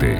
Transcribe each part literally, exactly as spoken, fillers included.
думки.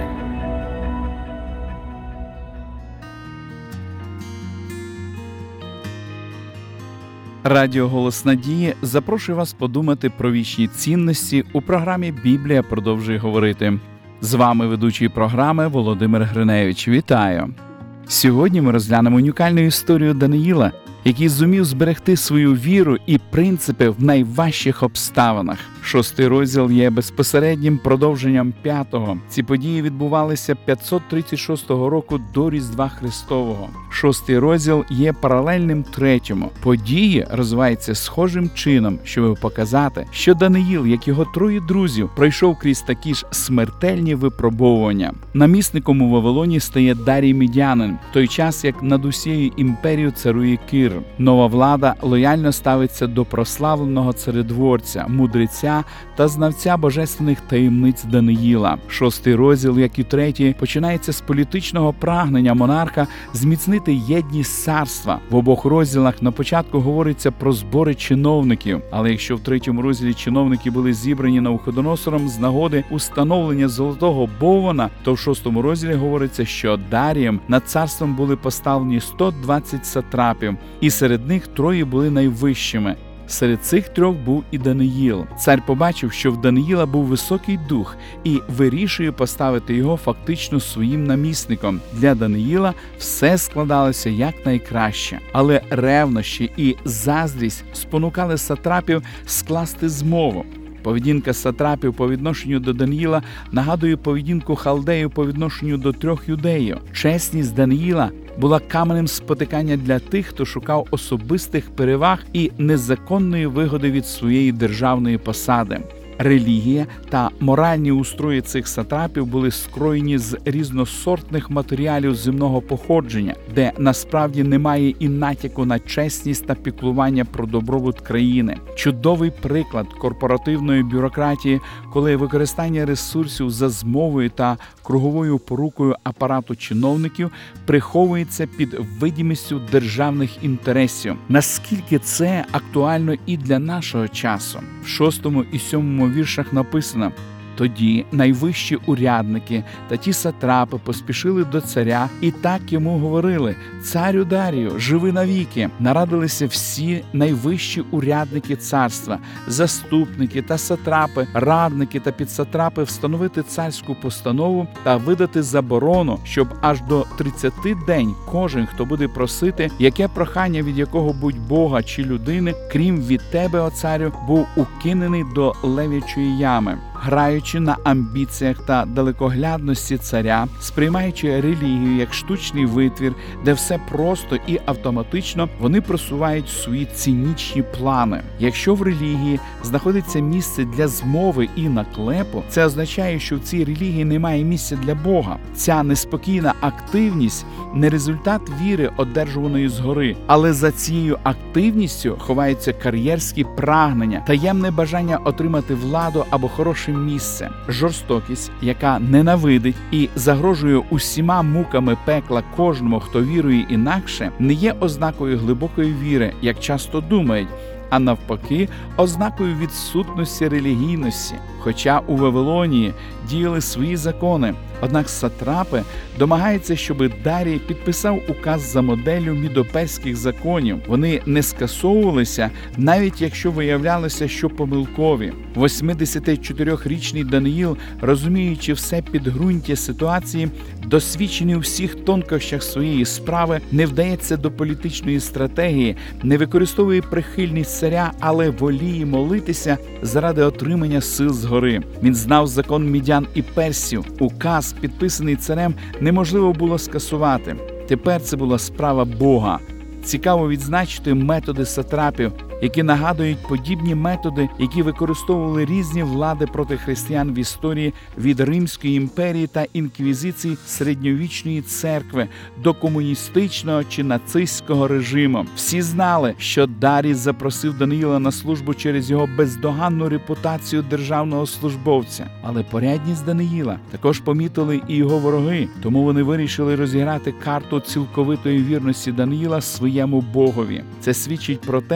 Радіо «Голос Надії» запрошує вас подумати про вічні цінності у програмі «Біблія продовжує говорити». З вами ведучий програми Володимир Гриневич. Вітаю! Сьогодні ми розглянемо унікальну історію Даниїла, який зумів зберегти свою віру і принципи в найважчих обставинах. Шостий розділ є безпосереднім продовженням п'ятого. Ці події відбувалися п'ятсот тридцять шостого року до Різдва Христового. Шостий розділ є паралельним третьому. Події розвиваються схожим чином, щоб показати, що Даниїл, як його троє друзів, пройшов крізь такі ж смертельні випробовування. Намісником у Вавилоні стає Дарій Мідянин, в той час як над усією імперією царує Кир. Нова влада лояльно ставиться до прославленого царедворця, мудреця та знавця божественних таємниць Даниїла. Шостий розділ, як і третій, починається з політичного прагнення монарха зміцнити єдність царства. В обох розділах на початку говориться про збори чиновників, але якщо в третьому розділі чиновники були зібрані Навуходоносором з нагоди установлення золотого боввана, то в шостому розділі говориться, що Дарієм над царством були поставлені сто двадцять сатрапів, і серед них троє були найвищими. Серед цих трьох був і Даниїл. Цар побачив, що в Даниїла був високий дух і вирішує поставити його фактично своїм намісником. Для Даниїла все складалося якнайкраще. Але ревнощі і заздрість спонукали сатрапів скласти змову. Поведінка сатрапів по відношенню до Даниїла нагадує поведінку халдеїв по відношенню до трьох юдеїв. Чесність Даниїла була каменем спотикання для тих, хто шукав особистих переваг і незаконної вигоди від своєї державної посади. Релігія та моральні устрої цих сатрапів були скроєні з різносортних матеріалів земного походження, де насправді немає і натяку на чесність та піклування про добробут країни. Чудовий приклад корпоративної бюрократії, коли використання ресурсів за змовою та круговою порукою апарату чиновників приховується під видимістю державних інтересів. Наскільки це актуально і для нашого часу? В шостому і сьомому віршах написано: «Тоді найвищі урядники та ті сатрапи поспішили до царя і так йому говорили: царю Дарію, живи навіки». Нарадилися всі найвищі урядники царства, заступники та сатрапи, радники та підсатрапи встановити царську постанову та видати заборону, щоб аж до тридцяти день кожен, хто буде просити, яке прохання від якого-будь Бога чи людини, крім від тебе, о царю, був укинений до лев'ячої ями. Граючи на амбіціях та далекоглядності царя, сприймаючи релігію як штучний витвір, де все просто і автоматично, вони просувають свої цинічні плани. Якщо в релігії знаходиться місце для змови і наклепу, це означає, що в цій релігії немає місця для Бога. Ця неспокійна активність не результат віри, одержуваної згори, але за цією активністю ховаються кар'єрські прагнення, таємне бажання отримати владу або хороше місце. Жорстокість, яка ненавидить і загрожує усіма муками пекла кожному, хто вірує інакше, не є ознакою глибокої віри, як часто думають, а навпаки, ознакою відсутності релігійності. Хоча у Вавилонії діяли свої закони, однак сатрапи домагаються, щоб Дарій підписав указ за моделлю мідоперських законів. Вони не скасовувалися, навіть якщо виявлялося, що помилкові. восьмидесятичотирирічний Даниїл, розуміючи все підґрунтя ситуації, досвідчений у всіх тонкощах своєї справи, не вдається до політичної стратегії, не використовує прихильність царя, але воліє молитися заради отримання сил згори. Він знав закон мідян і персів. Указ, підписаний царем, неможливо було скасувати. Тепер це була справа Бога. Цікаво відзначити методи сатрапів, які нагадують подібні методи, які використовували різні влади проти християн в історії від Римської імперії та інквізиції середньовічної церкви до комуністичного чи нацистського режиму. Всі знали, що Дарій запросив Даниїла на службу через його бездоганну репутацію державного службовця. Але порядність Даниїла також помітили і його вороги, тому вони вирішили розіграти карту цілковитої вірності Даниїла своєму Богові. Це свідчить про те, що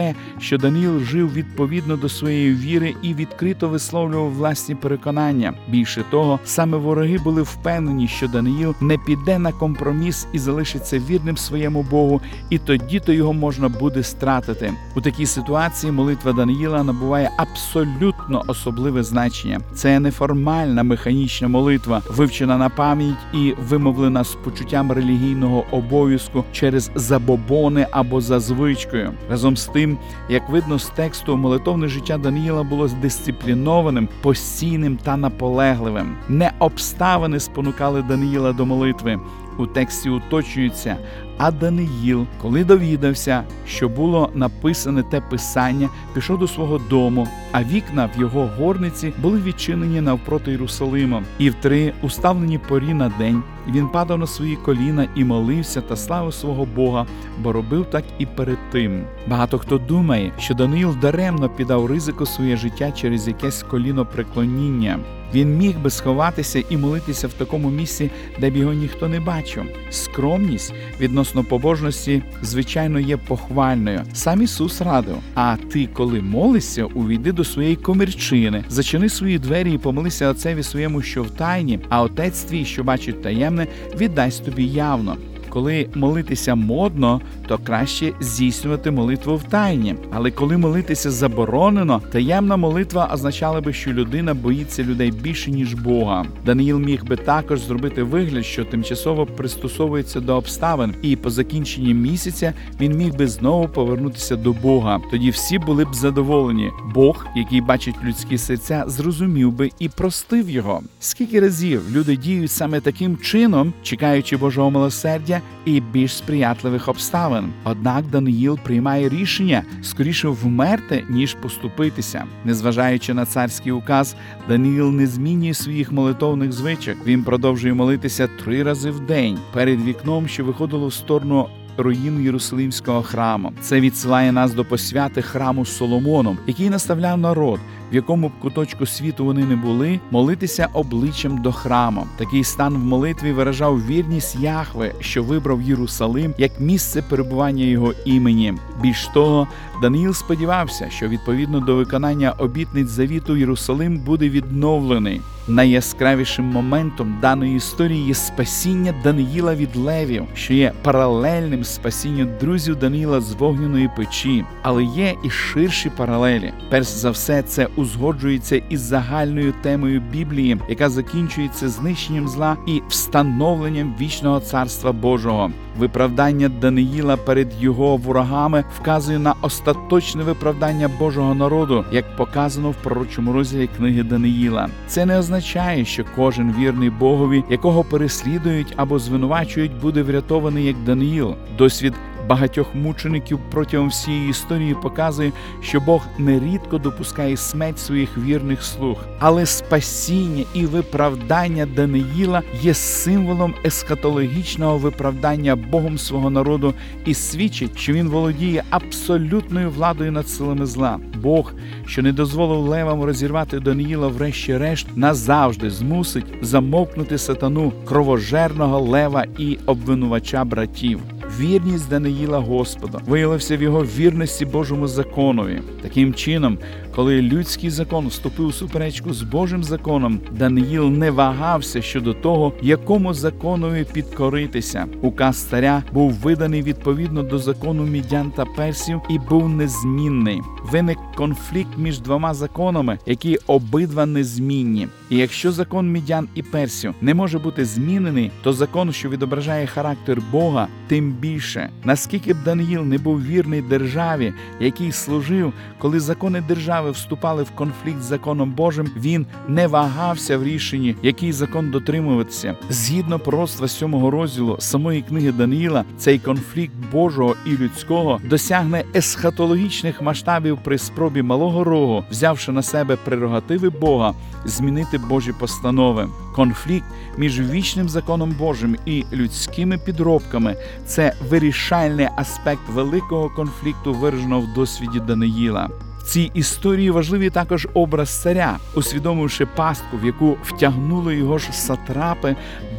що Даниїл жив відповідно до своєї віри і відкрито висловлював власні переконання. Більше того, саме вороги були впевнені, що Даниїл не піде на компроміс і залишиться вірним своєму Богу, і тоді-то його можна буде стратити. У такій ситуації молитва Даниїла набуває абсолютно особливе значення. Це неформальна механічна молитва, вивчена на пам'ять і вимовлена з почуттям релігійного обов'язку через забобони або за звичкою. Разом з тим, як видно з тексту, молитовне життя Даниїла було дисциплінованим, постійним та наполегливим. Не обставини спонукали Даниїла до молитви. У тексті уточнюється: а Даниїл, коли довідався, що було написане те писання, пішов до свого дому, а вікна в його горниці були відчинені навпроти Єрусалима. І в три уставлені порі на день він падав на свої коліна і молився та славив свого Бога, бо робив так і перед тим. Багато хто думає, що Даниїл даремно піддав ризику своє життя через якесь колінопреклоніння. Він міг би сховатися і молитися в такому місці, де б його ніхто не бачив. Скромність відносно побожності, звичайно, є похвальною. Сам Ісус радив: а ти, коли молишся, увійди до своєї комірчини, зачини свої двері і помолися Отцеві своєму, що в тайні, а Отець твій, що бачить таємне, віддасть тобі явно. Коли молитися модно, то краще здійснювати молитву в тайні. Але коли молитися заборонено, таємна молитва означала би, що людина боїться людей більше, ніж Бога. Даниїл міг би також зробити вигляд, що тимчасово пристосовується до обставин, і по закінченні місяця він міг би знову повернутися до Бога. Тоді всі були б задоволені. Бог, який бачить людські серця, зрозумів би і простив його. Скільки разів люди діють саме таким чином, чекаючи Божого милосердя і більш сприятливих обставин. Однак Даниїл приймає рішення скоріше вмерти, ніж поступитися. Незважаючи на царський указ, Даниїл не змінює своїх молитовних звичок. Він продовжує молитися три рази в день перед вікном, що виходило в сторону руїн Єрусалимського храму. Це відсилає нас до посвяти храму Соломоном, який наставляв народ, в якому б куточку світу вони не були, молитися обличчям до храму. Такий стан в молитві виражав вірність Яхве, що вибрав Єрусалим як місце перебування його імені. Більш того, Даниїл сподівався, що відповідно до виконання обітниць завіту Єрусалим буде відновлений. Найяскравішим моментом даної історії є спасіння Даниїла від левів, що є паралельним спасінню друзів Даниїла з вогняної печі. Але є і ширші паралелі. Перш за все, це узгоджується із загальною темою Біблії, яка закінчується знищенням зла і встановленням вічного Царства Божого. Виправдання Даниїла перед його ворогами вказує на остаточне виправдання Божого народу, як показано в пророчому розділі книги Даниїла. Це не означає, що кожен вірний Богові, якого переслідують або звинувачують, буде врятований як Даниїл. Досвід багатьох мучеників протягом всієї історії показує, що Бог нерідко допускає смерть своїх вірних слуг. Але спасіння і виправдання Даниїла є символом есхатологічного виправдання Богом свого народу і свідчить, що він володіє абсолютною владою над силами зла. Бог, що не дозволив левам розірвати Даниїла, врешті-решт назавжди змусить замовкнути сатану, кровожерного лева і обвинувача братів. Вірність Даниїла Господу виявилася в його вірності Божому законові. Таким чином, коли людський закон вступив у суперечку з Божим законом, Даниїл не вагався щодо того, якому законові підкоритися. Указ царя був виданий відповідно до закону мідян та персів і був незмінний. Виник конфлікт між двома законами, які обидва незмінні. І якщо закон мідян і персів не може бути змінений, то закон, що відображає характер Бога, тим більше. Наскільки б Даниїл не був вірний державі, який служив, коли закони держави вступали в конфлікт з законом Божим, він не вагався в рішенні, який закон дотримуватися. Згідно пророцтва сьомого розділу самої книги Даниїла, цей конфлікт Божого і людського досягне есхатологічних масштабів при спробі малого рогу, взявши на себе прерогативи Бога, змінити Божі постанови. Конфлікт між вічним законом Божим і людськими підробками – це вирішальний аспект великого конфлікту, вираженого в досвіді Даниїла. В цій історії важливий також образ царя. Усвідомивши пастку, в яку втягнули його ж сатрапи,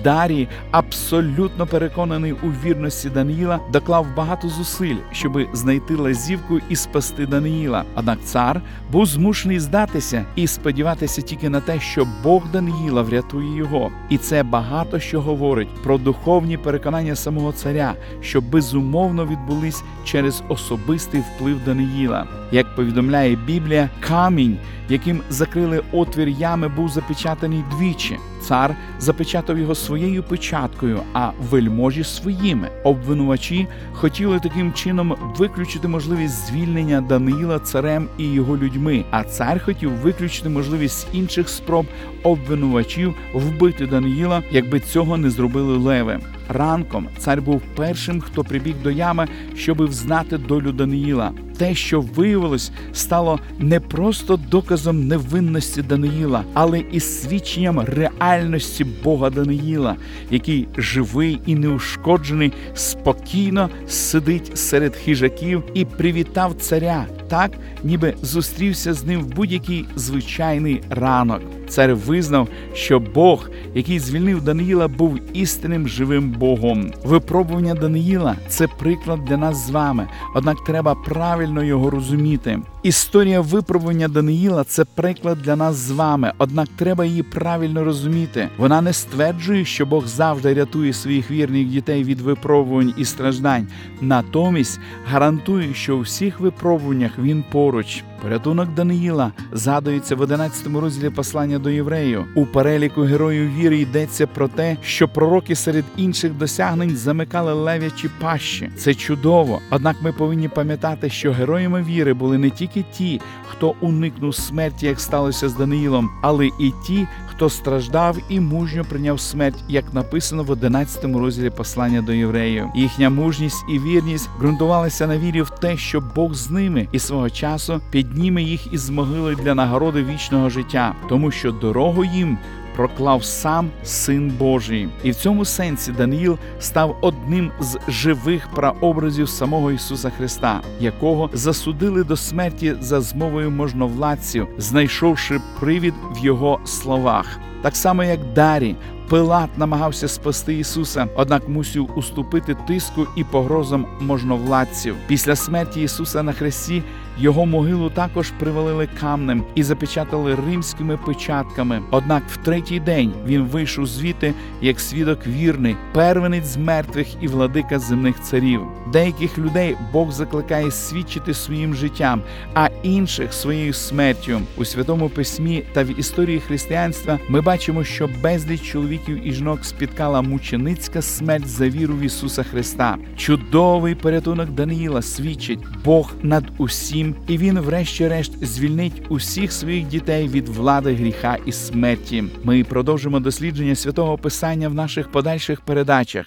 Дарій, абсолютно переконаний у вірності Даниїла, доклав багато зусиль, щоб знайти лазівку і спасти Даниїла. Однак цар був змушений здатися і сподіватися тільки на те, що Бог Даниїла врятує його. І це багато що говорить про духовні переконання самого царя, що безумовно відбулись через особистий вплив Даниїла. Як повідомляє Біблія, камінь, яким закрили отвір ями, був запечатаний двічі. Цар запечатав його своєю печаткою, а вельможі своїми. Обвинувачі хотіли таким чином виключити можливість звільнення Даниїла царем і його людьми, а цар хотів виключити можливість інших спроб обвинувачів вбити Даниїла, якби цього не зробили леви. Ранком цар був першим, хто прибіг до ями, щоби взнати долю Даниїла. Те, що виявилось, стало не просто доказом невинності Даниїла, але і свідченням реальності Бога Даниїла, який живий і неушкоджений, спокійно сидить серед хижаків і привітав царя так, ніби зустрівся з ним в будь-який звичайний ранок. Цар визнав, що Бог, який звільнив Даниїла, був істинним живим Богом. Випробування Даниїла – це приклад для нас з вами, однак треба правильно його розуміти. Історія випробування Даниїла – це приклад для нас з вами, однак треба її правильно розуміти. Вона не стверджує, що Бог завжди рятує своїх вірних дітей від випробувань і страждань. Натомість гарантує, що у всіх випробуваннях Він поруч. Порятунок Даниїла згадується в одинадцятому розділі послання до євреїв. У переліку героїв віри йдеться про те, що пророки серед інших досягнень замикали лев'ячі пащі. Це чудово. Однак ми повинні пам'ятати, що героями віри були не тільки ті, хто уникнув смерті, як сталося з Даниїлом, але і ті, хто страждав і мужньо прийняв смерть, як написано в одинадцятому розділі послання до євреїв. Їхня мужність і вірність ґрунтувалися на вірі в те, що Бог з ними і свого часу підніме їх із могили для нагороди вічного життя, тому що дорогу їм проклав сам Син Божий. І в цьому сенсі Даниїл став одним з живих прообразів самого Ісуса Христа, якого засудили до смерті за змовою можновладців, знайшовши привід в його словах. Так само, як Дарій, Пилат намагався спасти Ісуса, однак мусив уступити тиску і погрозам можновладців. Після смерті Ісуса на хресті його могилу також привалили камнем і запечатали римськими печатками. Однак в третій день він вийшов звідти як свідок вірний, первенець з мертвих і владика земних царів. Деяких людей Бог закликає свідчити своїм життям, а інших своєю смертю. У Святому Письмі та в історії християнства ми бачимо, що безліч чоловіків і жінок спіткала мученицька смерть за віру в Ісуса Христа. Чудовий порятунок Даниїла свідчить: Бог над усім, і Він врешті-решт звільнить усіх своїх дітей від влади гріха і смерті. Ми продовжимо дослідження Святого Писання в наших подальших передачах.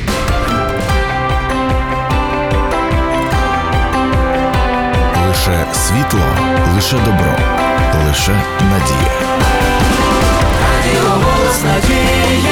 Лише світло, лише добро, лише надія. Радіо «Голос надії».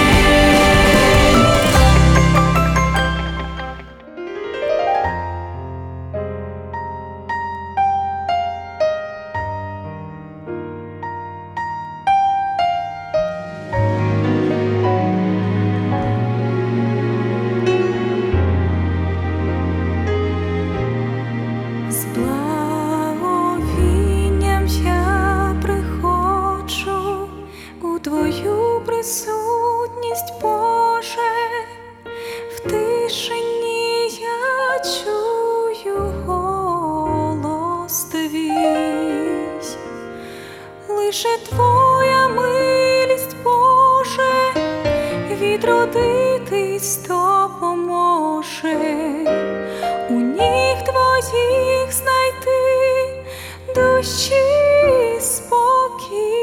Твою присутність, Боже, в тишині я чую голос твій. Лише Твоя милість, Боже, відродитись допоможе. У ніг Твоїх знайти душі спокій.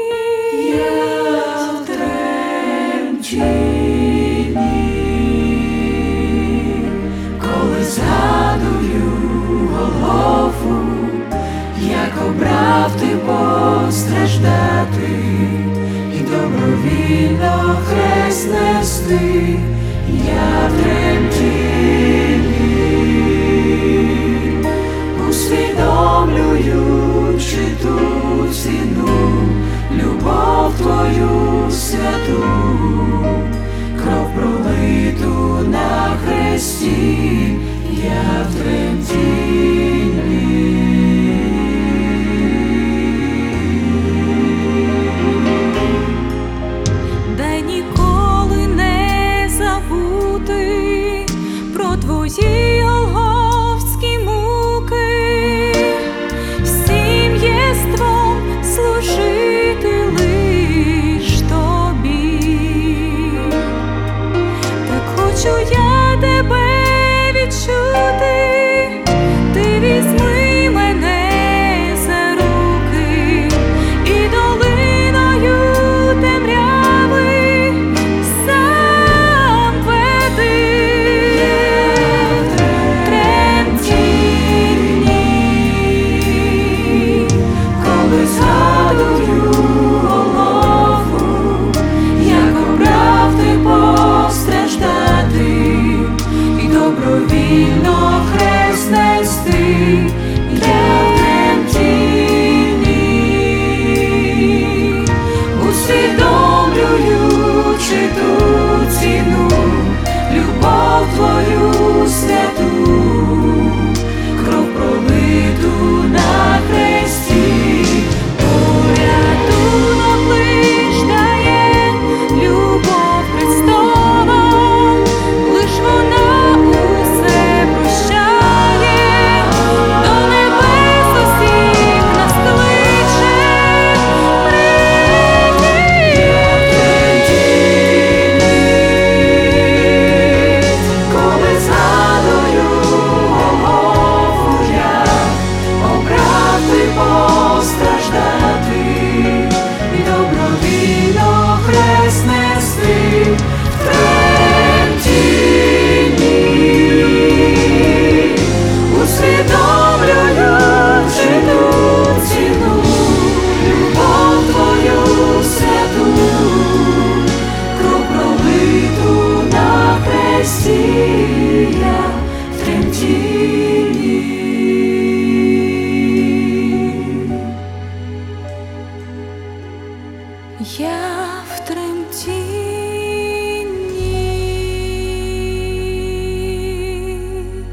Коли згадую Голгофу, як обрав ти постраждати і добровільно хрест нести, я в тремтінні усвідомлюючи ту ціну, любов Твою святу, кров хресті, я в тремтінні. Дай ніколи не забути про твої голгофські муки, всім єством служити лиш тобі. Так хочу я тебе відчути, ти візьми мене за руки і долиною темряви сам веди. Тремтінні, Коли згадую Голгофу, як обрав ти постраждати і добровільно хрест нести, я в тремтінні, усвідомлюючи ту ціну, любов твою святу, кров пролиту на хресті. порятунок лиш дає любов Христова, лиш вона усе прощає, до небес усіх нас кличе. Коли згадую Голгофу, як обрав ти постраждати і добровільно хрест нести, в тремтінні, усвідомлюючи ту ціну, любов твою святу, кров пролиту на хресті, я в тремтінні. Я в тремтінні.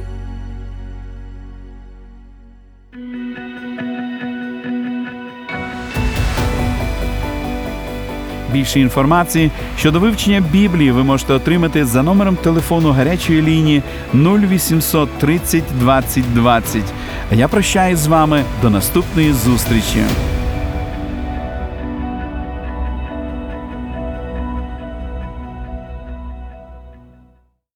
Більше інформації щодо вивчення Біблії ви можете отримати за номером телефону гарячої лінії нуль вісімсот тридцять двадцять двадцять. А я прощаюсь з вами до наступної зустрічі.